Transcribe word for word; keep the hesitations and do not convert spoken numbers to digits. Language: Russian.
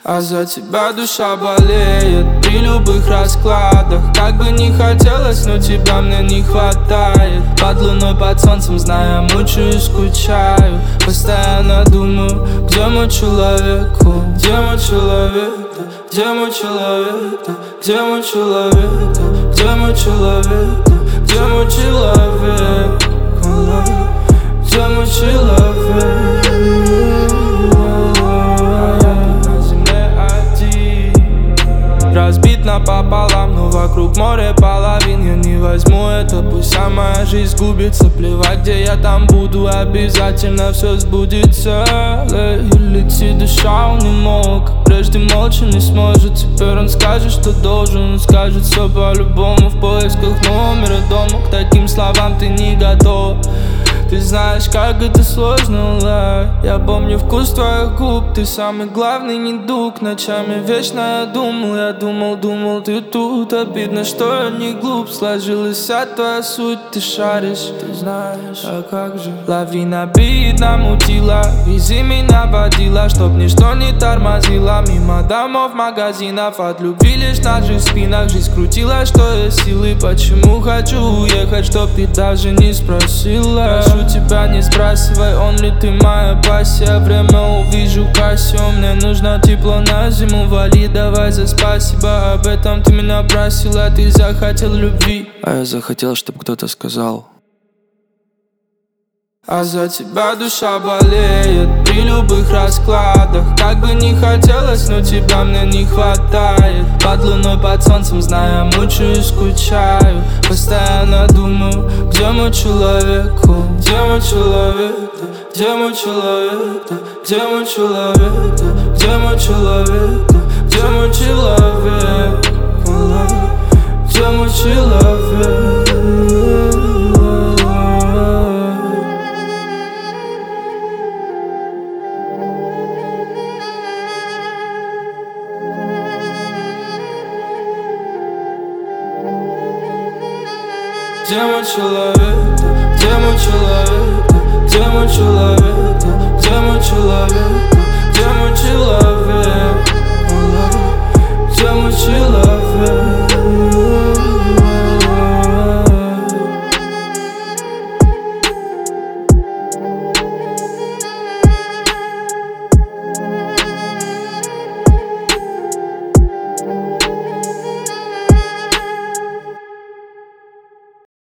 А за тебя душа болеет при любых раскладах. Как бы не хотелось, но тебя мне не хватает. Под луной, под солнцем, зная, мучаюсь, скучаю. Постоянно думаю, где мой человек, о, где мой человек, да, где мой человек, да, где мой человек, да, где мой человек, да, где мой человек, о, где мой человек. Разбит напополам, но вокруг море половин. Я не возьму это, пусть вся моя жизнь сгубится. Плевать, где я там буду, обязательно все сбудется. И летит душа, он не мог, прежде молча не сможет. Теперь он скажет, что должен, он скажет все по-любому. В поисках номера дома, к таким словам ты не готов. Ты знаешь, как это сложно, ла. Я помню вкус твоих губ, ты самый главный недуг. Ночами вечно я думал, я думал, думал, ты тут. Обидно, что я не глуп, сложилась вся твоя суть. Ты шаришь, ты знаешь, а как же. Лавина бит, намутила, вези меня водила, чтоб ничто не тормозило. Мимо домов, магазинов, от любви лишь на наших спинах. Жизнь крутила, что есть силы. Почему хочу уехать, чтоб ты даже не спросила. Прошу тебя, не сбрасывай, он ли ты моя пассия. Время увижу Кассио, мне нужно тепло на зиму. Вали, давай за спасибо, об этом ты меня просила. Ты захотел любви, а я захотел, чтобы кто-то сказал. А за тебя душа болеет при любых раскладах. Как бы не хотелось, но тебя мне не хватает. Под луной, под солнцем, зная, мучаюсь, скучаю. Постоянно думаю, где мой человек, о, где мой человек, да, где мой человек, да, где мой человек, да, где мой человек, да, где мой человек, о, где мой человек. Где мой человек, да, где мой человек, да, где мой человек, да, где мой человек, да, где мой человек, где мой человек.